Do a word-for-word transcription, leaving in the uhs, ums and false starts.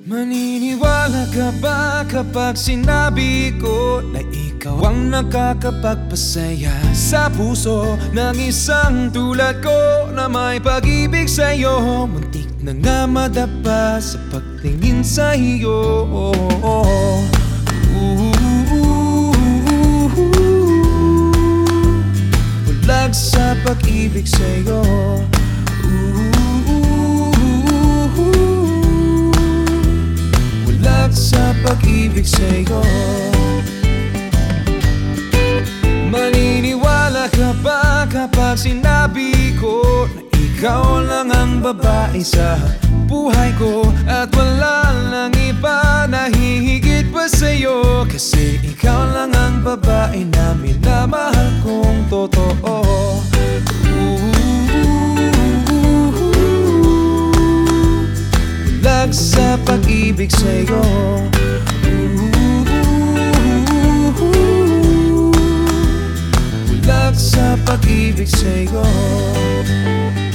Maniniwala ka ba kapag sinabi ko na ikaw ang nakakapagpasaya sa puso ng isang tulad ko na may pag-ibig sa'yo? Muntik na nga madapa sa pagtingin sa iyo. Bulag sa pag-ibig sa'yo. Sa pag-ibig sa'yo. Maniniwala ka ba kapag sinabi ko na ikaw lang ang babae sa buhay ko at wala lang iba na hihigit pa sa'yo? Kasi ikaw lang ang babae na minamahal kong totoo. Bulag sa pag-ibig sa'yo. Bulag sa pag-ibig sa'yo.